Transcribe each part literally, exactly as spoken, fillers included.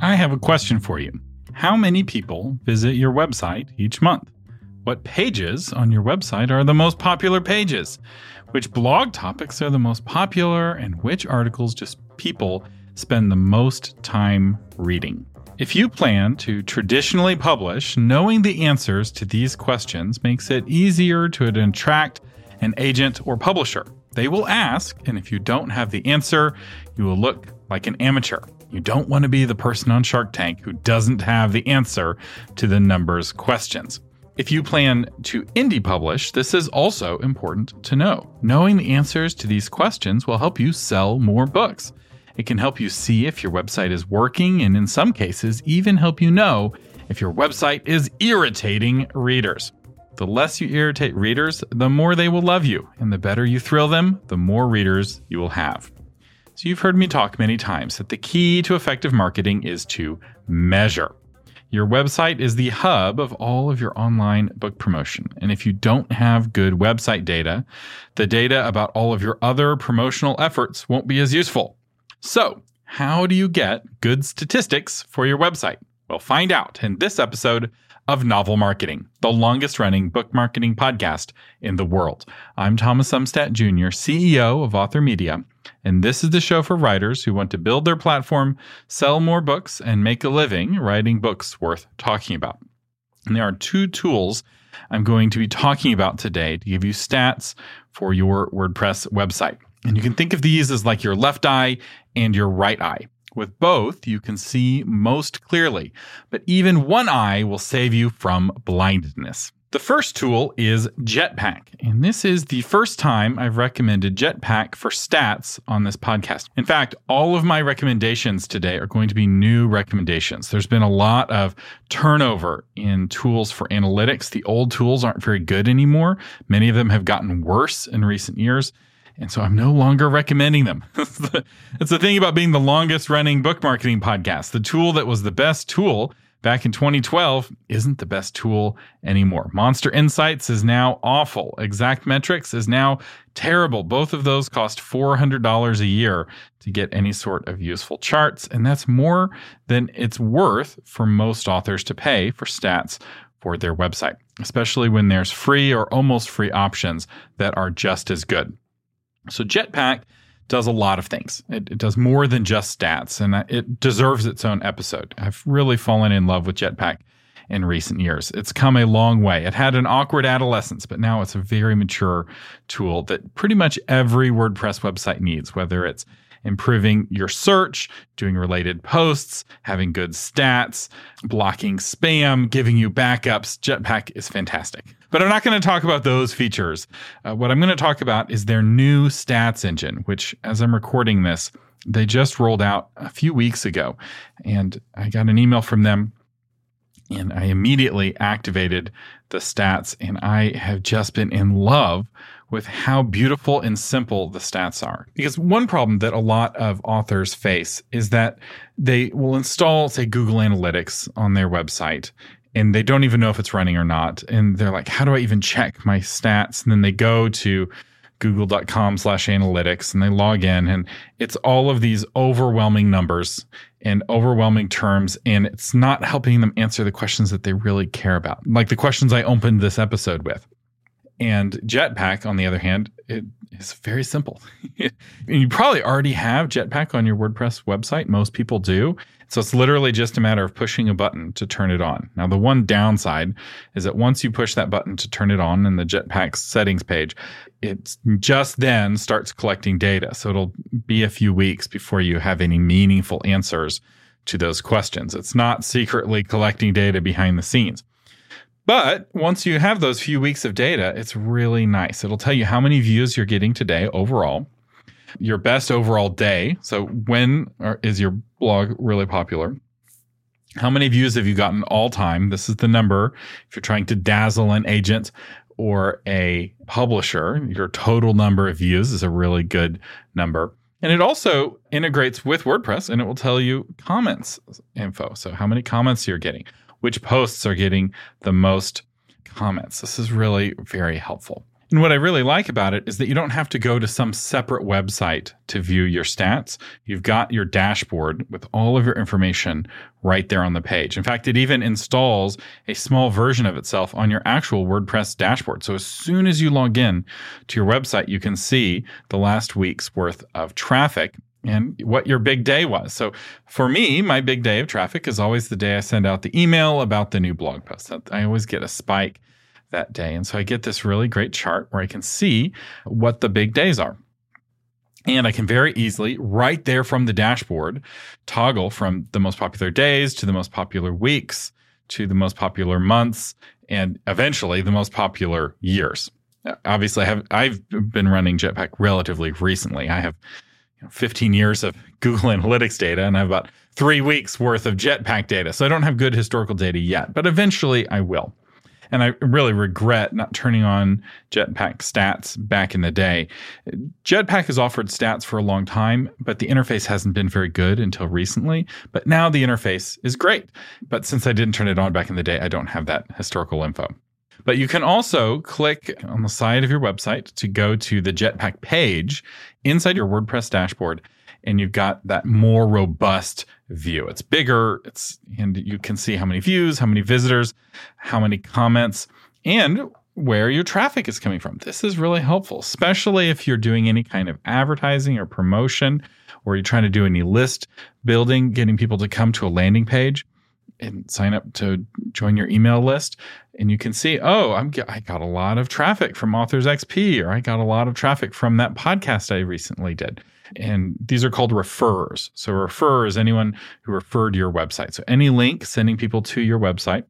I have a question for you. How many people visit your website each month? What pages on your website are the most popular pages? Which blog topics are the most popular, and which articles just people spend the most time reading? If you plan to traditionally publish, knowing the answers to these questions makes it easier to attract an agent or publisher. They will ask, and if you don't have the answer, you will look like an amateur. You don't want to be the person on Shark Tank who doesn't have the answer to the numbers questions. If you plan to indie publish, this is also important to know. Knowing the answers to these questions will help you sell more books. It can help you see if your website is working, and in some cases, even help you know if your website is irritating readers. The less you irritate readers, the more they will love you, and the better you thrill them, the more readers you will have. So you've heard me talk many times that the key to effective marketing is to measure. Your website is the hub of all of your online book promotion. And if you don't have good website data, the data about all of your other promotional efforts won't be as useful. So, how do you get good statistics for your website? Well, find out in this episode of Novel Marketing, the longest running book marketing podcast in the world. I'm Thomas Umstattd Junior, C E O of Author Media, and this is the show for writers who want to build their platform, sell more books, and make a living writing books worth talking about. And there are two tools I'm going to be talking about today to give you stats for your WordPress website. And you can think of these as like your left eye and your right eye. With both, you can see most clearly, but even one eye will save you from blindness. The first tool is Jetpack, and this is the first time I've recommended Jetpack for stats on this podcast. In fact, all of my recommendations today are going to be new recommendations. There's been a lot of turnover in tools for analytics. The old tools aren't very good anymore. Many of them have gotten worse in recent years. And so I'm no longer recommending them. It's the thing about being the longest running book marketing podcast. The tool that was the best tool back in twenty twelve isn't the best tool anymore. Monster Insights is now awful. Exactmetrics is now terrible. Both of those cost four hundred dollars a year to get any sort of useful charts. And that's more than it's worth for most authors to pay for stats for their website, especially when there's free or almost free options that are just as good. So Jetpack does a lot of things. It, it does more than just stats, and it deserves its own episode. I've really fallen in love with Jetpack in recent years. It's come a long way. It had an awkward adolescence, but now it's a very mature tool that pretty much every WordPress website needs, whether it's improving your search, doing related posts, having good stats, blocking spam, giving you backups. Jetpack is fantastic. But I'm not going to talk about those features. Uh, what I'm going to talk about is their new stats engine, which, as I'm recording this, they just rolled out a few weeks ago. And I got an email from them, and I immediately activated the stats, and I have just been in love with how beautiful and simple the stats are. Because one problem that a lot of authors face is that they will install, say, Google Analytics on their website, and they don't even know if it's running or not. And they're like, how do I even check my stats? And then they go to google.com slash analytics and they log in, and it's all of these overwhelming numbers and overwhelming terms, and it's not helping them answer the questions that they really care about, like the questions I opened this episode with. And Jetpack, on the other hand, it is very simple. And you probably already have Jetpack on your WordPress website. Most people do. So it's literally just a matter of pushing a button to turn it on. Now, the one downside is that once you push that button to turn it on in the Jetpack settings page, it just then starts collecting data. So it'll be a few weeks before you have any meaningful answers to those questions. It's not secretly collecting data behind the scenes. But once you have those few weeks of data, it's really nice. It'll tell you how many views you're getting today overall, your best overall day. So when is your blog really popular? How many views have you gotten all time? This is the number. If you're trying to dazzle an agent or a publisher, your total number of views is a really good number. And it also integrates with WordPress, and it will tell you comments info. So how many comments you're getting, which posts are getting the most comments. This is really very helpful. And what I really like about it is that you don't have to go to some separate website to view your stats. You've got your dashboard with all of your information right there on the page. In fact, it even installs a small version of itself on your actual WordPress dashboard. So as soon as you log in to your website, you can see the last week's worth of traffic and what your big day was. So for me, my big day of traffic is always the day I send out the email about the new blog post. I always get a spike that day. And so I get this really great chart where I can see what the big days are. And I can very easily, right there from the dashboard, toggle from the most popular days to the most popular weeks to the most popular months and eventually the most popular years. Obviously, I have, I've been running Jetpack relatively recently. I have you know, fifteen years of Google Analytics data and I have about three weeks worth of Jetpack data. So I don't have good historical data yet, but eventually I will. And I really regret not turning on Jetpack stats back in the day. Jetpack has offered stats for a long time, but the interface hasn't been very good until recently. But now the interface is great. But since I didn't turn it on back in the day, I don't have that historical info. But you can also click on the side of your website to go to the Jetpack page inside your WordPress dashboard. And you've got that more robust view. It's bigger, it's and you can see how many views, how many visitors, how many comments, and where your traffic is coming from. This is really helpful, especially if you're doing any kind of advertising or promotion, or you're trying to do any list building, getting people to come to a landing page and sign up to join your email list. And you can see, oh, I'm I got a lot of traffic from Authors X P, or I got a lot of traffic from that podcast I recently did. And these are called referrers. So a referrer is anyone who referred to your website. So any link sending people to your website,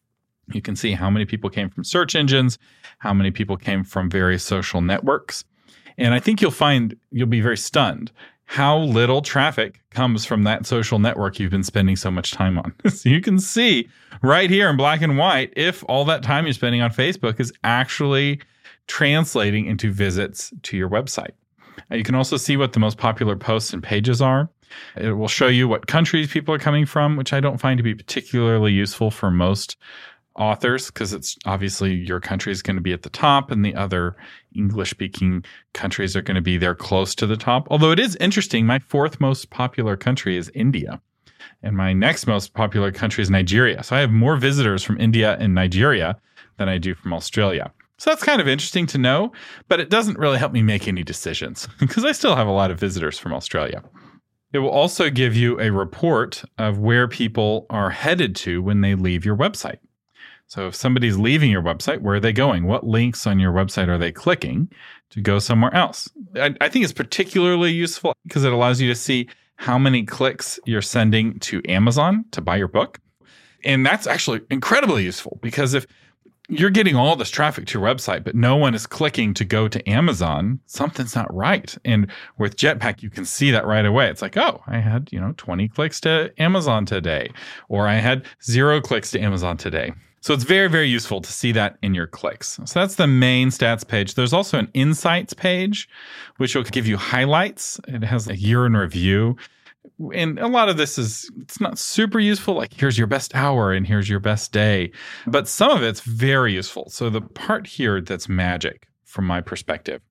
you can see how many people came from search engines, how many people came from various social networks. And I think you'll find you'll be very stunned how little traffic comes from that social network you've been spending so much time on. So you can see right here in black and white if all that time you're spending on Facebook is actually translating into visits to your website. You can also see what the most popular posts and pages are. It will show you what countries people are coming from, which I don't find to be particularly useful for most authors because it's obviously your country is going to be at the top and the other English-speaking countries are going to be there close to the top. Although it is interesting, my fourth most popular country is India and my next most popular country is Nigeria. So I have more visitors from India and Nigeria than I do from Australia. So that's kind of interesting to know, but it doesn't really help me make any decisions because I still have a lot of visitors from Australia. It will also give you a report of where people are headed to when they leave your website. So if somebody's leaving your website, where are they going? What links on your website are they clicking to go somewhere else? I, I think it's particularly useful because it allows you to see how many clicks you're sending to Amazon to buy your book. And that's actually incredibly useful because if you're getting all this traffic to your website, but no one is clicking to go to Amazon, something's not right. And with Jetpack, you can see that right away. It's like, oh, I had, you know, twenty clicks to Amazon today, or I had zero clicks to Amazon today. So it's very, very useful to see that in your clicks. So that's the main stats page. There's also an insights page, which will give you highlights. It has a year in review. And a lot of this is, it's not super useful. Like here's your best hour and here's your best day. But some of it's very useful. So the part here that's magic from my perspective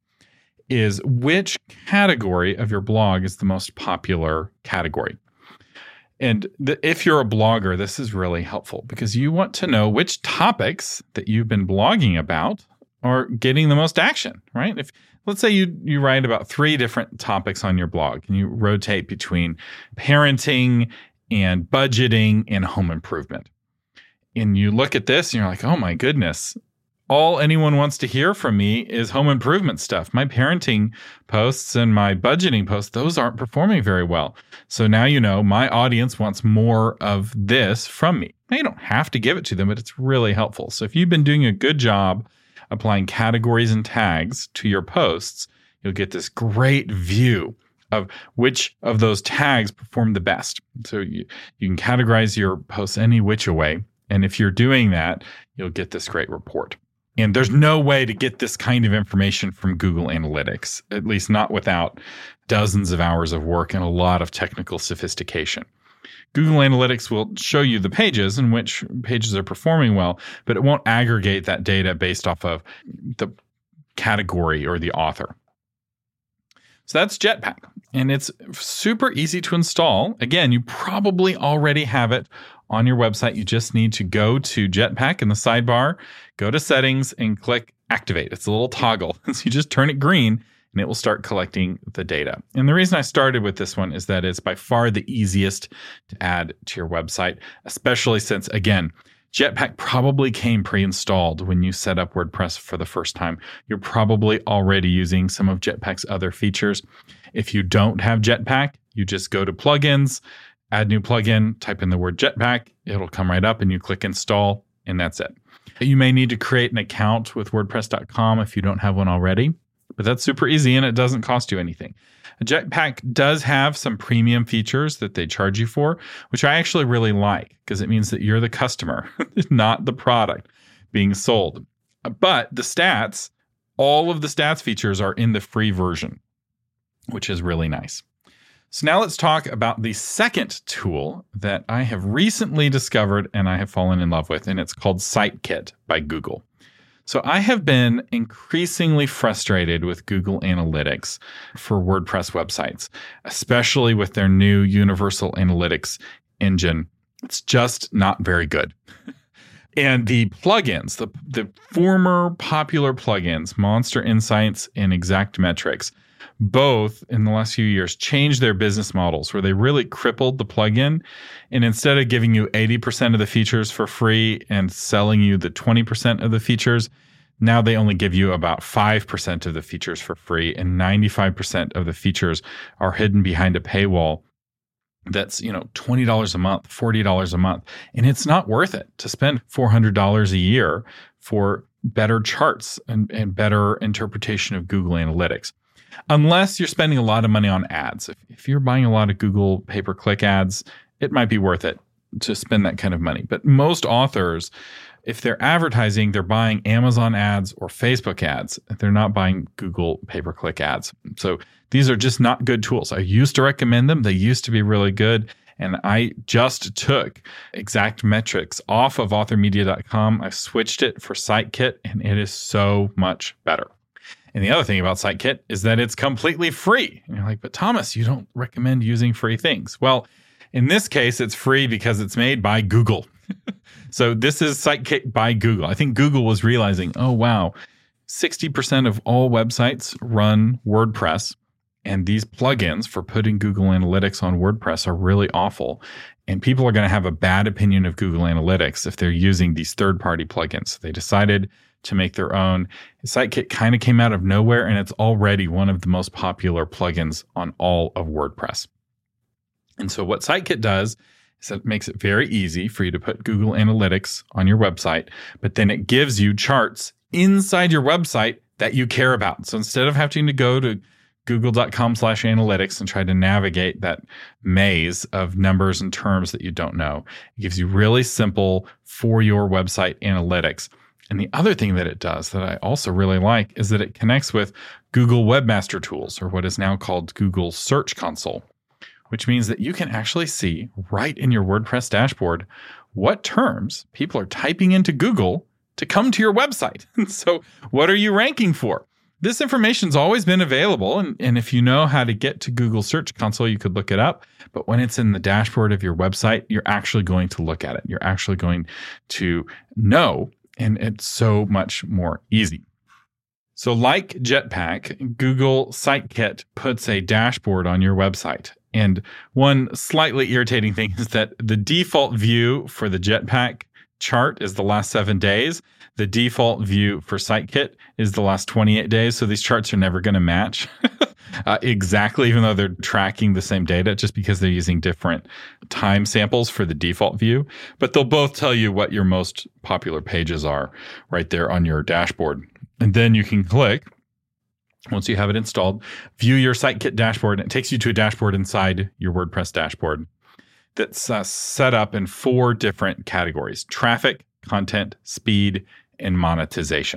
is which category of your blog is the most popular category. And the, if you're a blogger, this is really helpful because you want to know which topics that you've been blogging about are getting the most action, right? If let's say you you write about three different topics on your blog and you rotate between parenting and budgeting and home improvement. And you look at this and you're like, oh my goodness, all anyone wants to hear from me is home improvement stuff. My parenting posts and my budgeting posts, those aren't performing very well. So now you know my audience wants more of this from me. Now you don't have to give it to them, but it's really helpful. So if you've been doing a good job applying categories and tags to your posts, you'll get this great view of which of those tags perform the best. So you, you can categorize your posts any which way. And if you're doing that, you'll get this great report. And there's no way to get this kind of information from Google Analytics, at least not without dozens of hours of work and a lot of technical sophistication. Google Analytics will show you the pages and which pages are performing well, but it won't aggregate that data based off of the category or the author. So that's Jetpack, and it's super easy to install. Again, you probably already have it on your website. You just need to go to Jetpack in the sidebar, go to settings, and click activate. It's a little toggle. So you just turn it green, and it will start collecting the data. And the reason I started with this one is that it's by far the easiest to add to your website, especially since, again, Jetpack probably came pre-installed when you set up WordPress for the first time. You're probably already using some of Jetpack's other features. If you don't have Jetpack, you just go to plugins, add new plugin, type in the word Jetpack, it'll come right up and you click install, and that's it. You may need to create an account with WordPress dot com if you don't have one already, but that's super easy and it doesn't cost you anything. Jetpack does have some premium features that they charge you for, which I actually really like because it means that you're the customer, not the product being sold. But the stats, all of the stats features are in the free version, which is really nice. So now let's talk about the second tool that I have recently discovered and I have fallen in love with, and it's called SiteKit by Google. So I have been increasingly frustrated with Google Analytics for WordPress websites, especially with their new Universal Analytics engine. It's just not very good. And the plugins, the, the former popular plugins, Monster Insights and Exactmetrics, both in the last few years changed their business models where they really crippled the plugin. And instead of giving you eighty percent of the features for free and selling you the twenty percent of the features, now they only give you about five percent of the features for free, and ninety-five percent of the features are hidden behind a paywall that's, you know, twenty dollars a month, forty dollars a month. And it's not worth it to spend four hundred dollars a year for better charts and, and better interpretation of Google Analytics. Unless you're spending a lot of money on ads. If, if you're buying a lot of Google pay-per-click ads, it might be worth it to spend that kind of money. But most authors, if they're advertising, they're buying Amazon ads or Facebook ads. They're not buying Google pay-per-click ads. So these are just not good tools. I used to recommend them. They used to be really good. And I just took Exactmetrics off of author media dot com. I switched it for SiteKit, and it is so much better. And the other thing about SiteKit is that it's completely free. And you're like, but Thomas, you don't recommend using free things. Well, in this case, it's free because it's made by Google. So this is SiteKit by Google. I think Google was realizing, oh, wow, sixty percent of all websites run WordPress. And these plugins for putting Google Analytics on WordPress are really awful. And people are going to have a bad opinion of Google Analytics if they're using these third-party plugins. So they decided to make their own. SiteKit kind of came out of nowhere, and it's already one of the most popular plugins on all of WordPress. And so what SiteKit does is it makes it very easy for you to put Google Analytics on your website, but then it gives you charts inside your website that you care about. So instead of having to go to google dot com slash analytics and try to navigate that maze of numbers and terms that you don't know, it gives you really simple for your website analytics. And the other thing that it does that I also really like is that it connects with Google Webmaster Tools, or what is now called Google Search Console, which means that you can actually see right in your WordPress dashboard what terms people are typing into Google to come to your website. So what are you ranking for? This information's always been available, and, and if you know how to get to Google Search Console, you could look it up. But when it's in the dashboard of your website, you're actually going to look at it. You're actually going to know, and it's so much more easy. So like Jetpack, Google SiteKit puts a dashboard on your website. And one slightly irritating thing is that the default view for the Jetpack chart is the last seven days. The default view for SiteKit is the last twenty-eight days. So these charts are never going to match uh, exactly, even though they're tracking the same data, just because they're using different time samples for the default view. But they'll both tell you what your most popular pages are right there on your dashboard. And then you can click, once you have it installed, view your SiteKit dashboard. And it takes you to a dashboard inside your WordPress dashboard that's uh, set up in four different categories: traffic, content, speed, and monetization.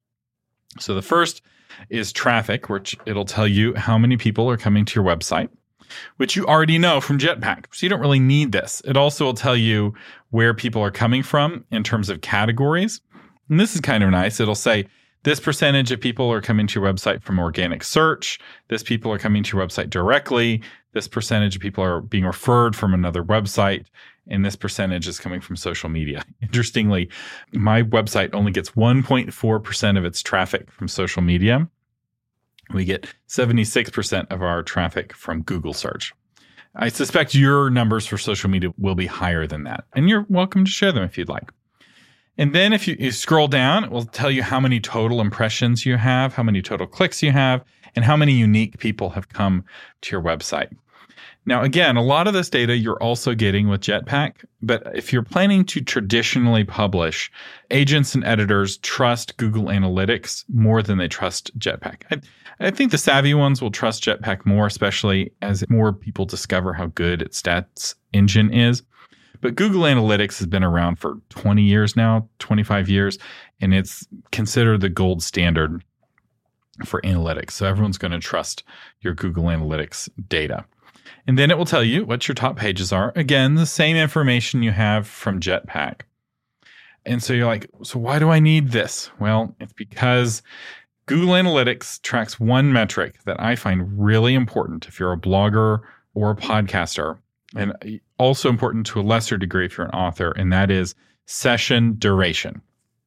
So the first is traffic, which it'll tell you how many people are coming to your website, which you already know from Jetpack. So you don't really need this. It also will tell you where people are coming from in terms of categories. And this is kind of nice. It'll say This percentage of people are coming to your website from organic search. This people are coming to your website directly. This percentage of people are being referred from another website. And this percentage is coming from social media. Interestingly, my website only gets one point four percent of its traffic from social media. We get seventy-six percent of our traffic from Google search. I suspect your numbers for social media will be higher than that. And you're welcome to share them if you'd like. And then if you, you scroll down, it will tell you how many total impressions you have, how many total clicks you have, and how many unique people have come to your website. Now, again, a lot of this data you're also getting with Jetpack, but if you're planning to traditionally publish, agents and editors trust Google Analytics more than they trust Jetpack. I, I think the savvy ones will trust Jetpack more, especially as more people discover how good its stats engine is. But Google Analytics has been around for twenty years now, twenty-five years, and it's considered the gold standard for analytics. So everyone's going to trust your Google Analytics data. And then it will tell you what your top pages are. Again, the same information you have from Jetpack. And so you're like, so why do I need this? Well, it's because Google Analytics tracks one metric that I find really important if you're a blogger or a podcaster, and also important to a lesser degree if you're an author, and that is session duration.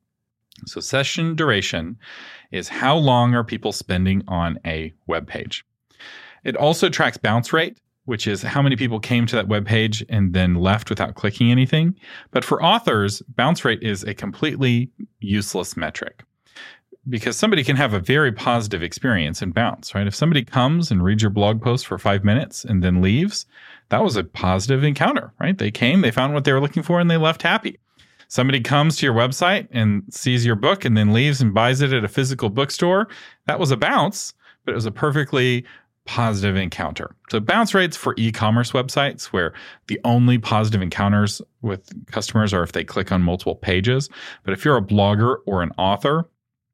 So session duration is how long are people spending on a web page. It also tracks bounce rate, which is how many people came to that web page and then left without clicking anything. But for authors, bounce rate is a completely useless metric because somebody can have a very positive experience and bounce, right? If somebody comes and reads your blog post for five minutes and then leaves, that was a positive encounter, right? They came, they found what they were looking for, and they left happy. Somebody comes to your website and sees your book and then leaves and buys it at a physical bookstore. That was a bounce, but it was a perfectly positive encounter. So bounce rates for e-commerce websites where the only positive encounters with customers are if they click on multiple pages. But if you're a blogger or an author,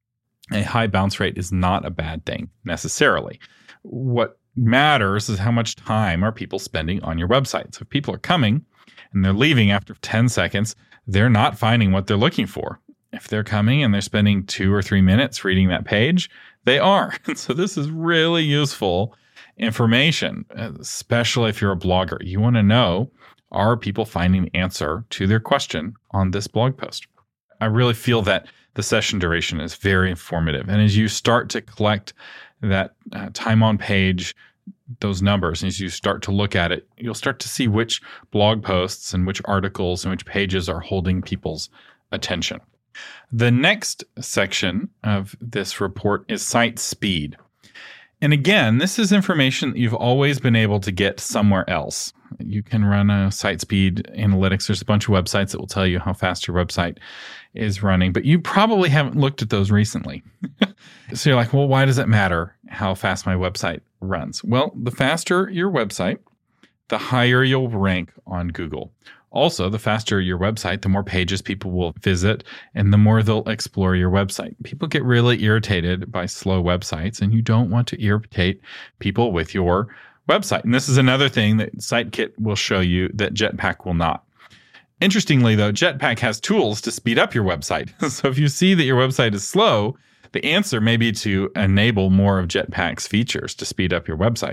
a high bounce rate is not a bad thing necessarily. What matters is how much time are people spending on your website. So if people are coming and they're leaving after ten seconds, they're not finding what they're looking for. If they're coming and they're spending two or three minutes reading that page, they are. And so this is really useful information, especially if you're a blogger. You want to know, are people finding the answer to their question on this blog post? I really feel that the session duration is very informative. And as you start to collect that uh, time on page, those numbers, and as you start to look at it, you'll start to see which blog posts and which articles and which pages are holding people's attention. The next section of this report is site speed. And again, this is information that you've always been able to get somewhere else. You can run a site speed analytics. There's a bunch of websites that will tell you how fast your website is running, but you probably haven't looked at those recently. So you're like, well, why does it matter how fast my website runs? Well, the faster your website, the higher you'll rank on Google. Also, the faster your website, the more pages people will visit and the more they'll explore your website. People get really irritated by slow websites, and you don't want to irritate people with your website. And this is another thing that SiteKit will show you that Jetpack will not. Interestingly, though, Jetpack has tools to speed up your website. So if you see that your website is slow, the answer may be to enable more of Jetpack's features to speed up your website.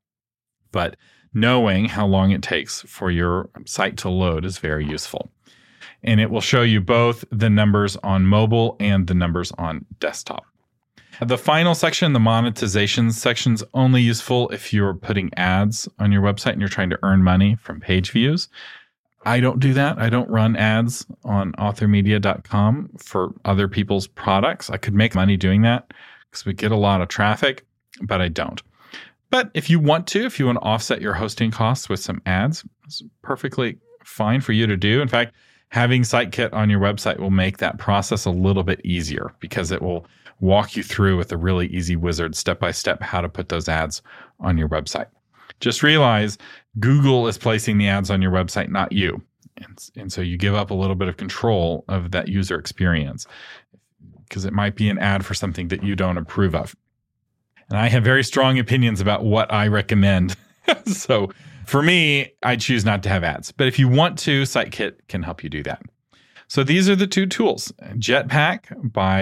But knowing how long it takes for your site to load is very useful. And it will show you both the numbers on mobile and the numbers on desktop. The final section, the monetization section, is only useful if you're putting ads on your website and you're trying to earn money from page views. I don't do that. I don't run ads on author media dot com for other people's products. I could make money doing that because we get a lot of traffic, but I don't. But if you want to, if you want to offset your hosting costs with some ads, it's perfectly fine for you to do. In fact, having SiteKit on your website will make that process a little bit easier because it will walk you through with a really easy wizard, step-by-step, how to put those ads on your website. Just realize Google is placing the ads on your website, not you. And, and so you give up a little bit of control of that user experience because it might be an ad for something that you don't approve of. And I have very strong opinions about what I recommend. So for me, I choose not to have ads. But if you want to, SiteKit can help you do that. So these are the two tools. Jetpack by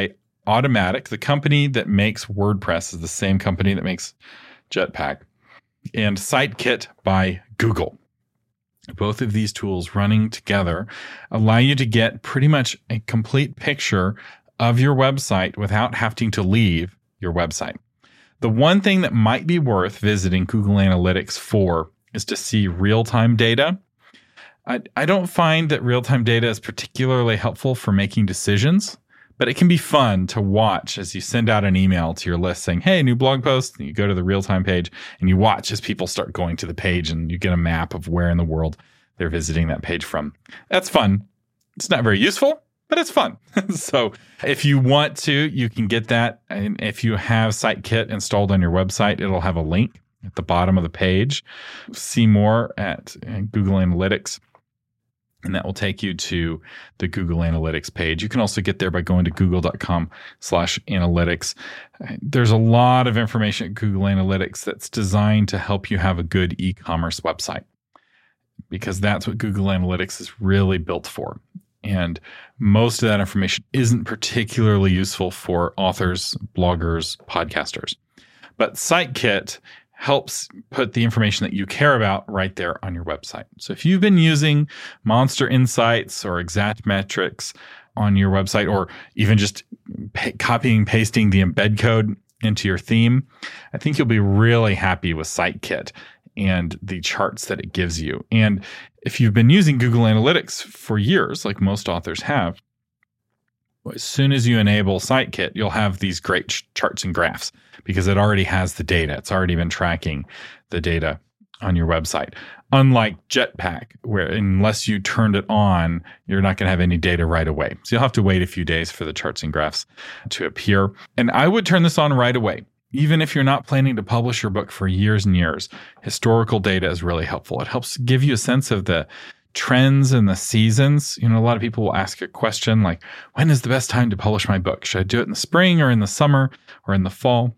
Automattic, the company that makes WordPress, is the same company that makes Jetpack, and SiteKit by Google. Both of these tools running together allow you to get pretty much a complete picture of your website without having to leave your website. The one thing that might be worth visiting Google Analytics for is to see real-time data. I, I don't find that real-time data is particularly helpful for making decisions, but it can be fun to watch as you send out an email to your list saying, hey, new blog post, and you go to the real-time page and you watch as people start going to the page and you get a map of where in the world they're visiting that page from. That's fun. It's not very useful, but it's fun. So if you want to, you can get that. And if you have SiteKit installed on your website, it'll have a link at the bottom of the page. See more at Google Analytics. And that will take you to the Google Analytics page. You can also get there by going to google.com slash analytics. There's a lot of information at Google Analytics that's designed to help you have a good e-commerce website, because that's what Google Analytics is really built for. And most of that information isn't particularly useful for authors, bloggers, podcasters. But SiteKit helps put the information that you care about right there on your website. So if you've been using Monster Insights or Exactmetrics on your website, or even just pa- copying and pasting the embed code into your theme, I think you'll be really happy with SiteKit and the charts that it gives you. And if you've been using Google Analytics for years, like most authors have, as soon as you enable SiteKit, you'll have these great ch- charts and graphs because it already has the data. It's already been tracking the data on your website. Unlike Jetpack, where unless you turned it on, you're not going to have any data right away. So you'll have to wait a few days for the charts and graphs to appear. And I would turn this on right away. Even if you're not planning to publish your book for years and years, historical data is really helpful. It helps give you a sense of the trends and the seasons. You know, a lot of people will ask a question like, when is the best time to publish my book? Should I do it in the spring or in the summer or in the fall?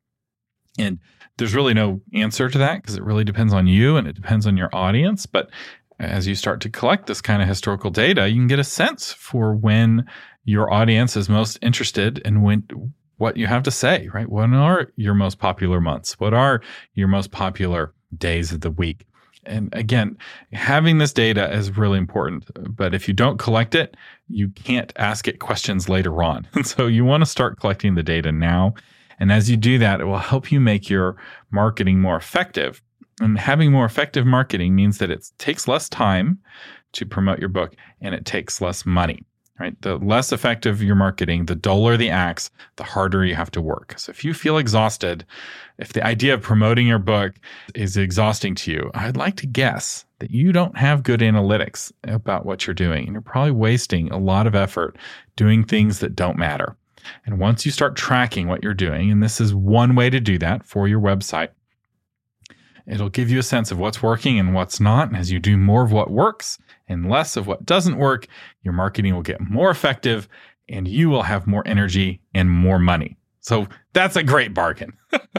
And there's really no answer to that because it really depends on you and it depends on your audience. But as you start to collect this kind of historical data, you can get a sense for when your audience is most interested and when what you have to say, right? What are your most popular months? What are your most popular days of the week? And again, having this data is really important. But if you don't collect it, you can't ask it questions later on. And so you want to start collecting the data now. And as you do that, it will help you make your marketing more effective. And having more effective marketing means that it takes less time to promote your book and it takes less money. Right? The less effective your marketing, the duller the axe, the harder you have to work. So if you feel exhausted, if the idea of promoting your book is exhausting to you, I'd like to guess that you don't have good analytics about what you're doing. And you're probably wasting a lot of effort doing things that don't matter. And once you start tracking what you're doing, and this is one way to do that for your website, it'll give you a sense of what's working and what's not. And as you do more of what works and less of what doesn't work, your marketing will get more effective and you will have more energy and more money. So that's a great bargain.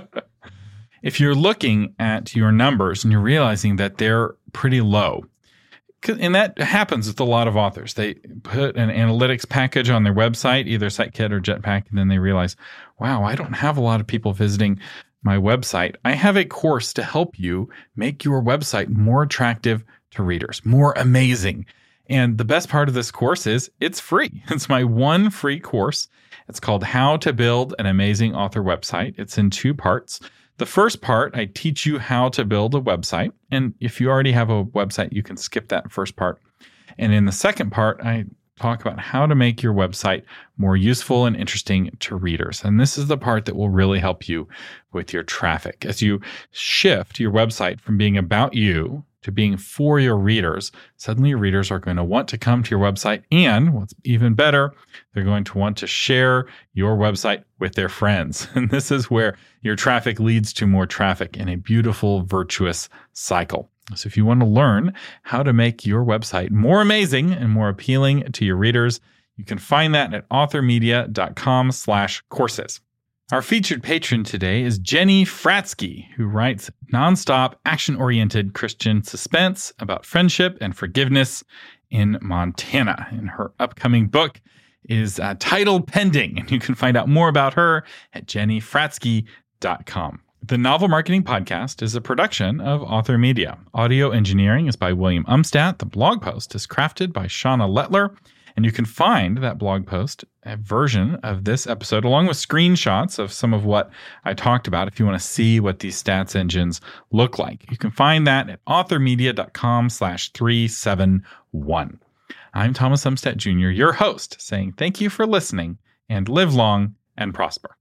If you're looking at your numbers and you're realizing that they're pretty low, and that happens with a lot of authors. They put an analytics package on their website, either SiteKit or Jetpack, and then they realize, wow, I don't have a lot of people visiting my website. I have a course to help you make your website more attractive to readers, more amazing. And the best part of this course is it's free. It's my one free course. It's called How to Build an Amazing Author Website. It's in two parts. The first part, I teach you how to build a website. And if you already have a website, you can skip that first part. And in the second part, I talk about how to make your website more useful and interesting to readers. And this is the part that will really help you with your traffic. As you shift your website from being about you to being for your readers, suddenly your readers are going to want to come to your website. And what's even better, they're going to want to share your website with their friends. And this is where your traffic leads to more traffic in a beautiful, virtuous cycle. So if you want to learn how to make your website more amazing and more appealing to your readers, you can find that at authormedia.com slash courses. Our featured patron today is Jenny Fratsky, who writes nonstop, action-oriented Christian suspense about friendship and forgiveness in Montana. In her upcoming book, is uh, title pending, and you can find out more about her at jenny fratsky dot com. The Novel Marketing Podcast is a production of Author Media. Audio engineering is by William Umstadt. The blog post is crafted by Shauna Lettler. And you can find that blog post, a version of this episode, along with screenshots of some of what I talked about if you want to see what these stats engines look like. You can find that at authormedia.com slash 371. I'm Thomas Umstadt Junior, your host, saying thank you for listening and live long and prosper.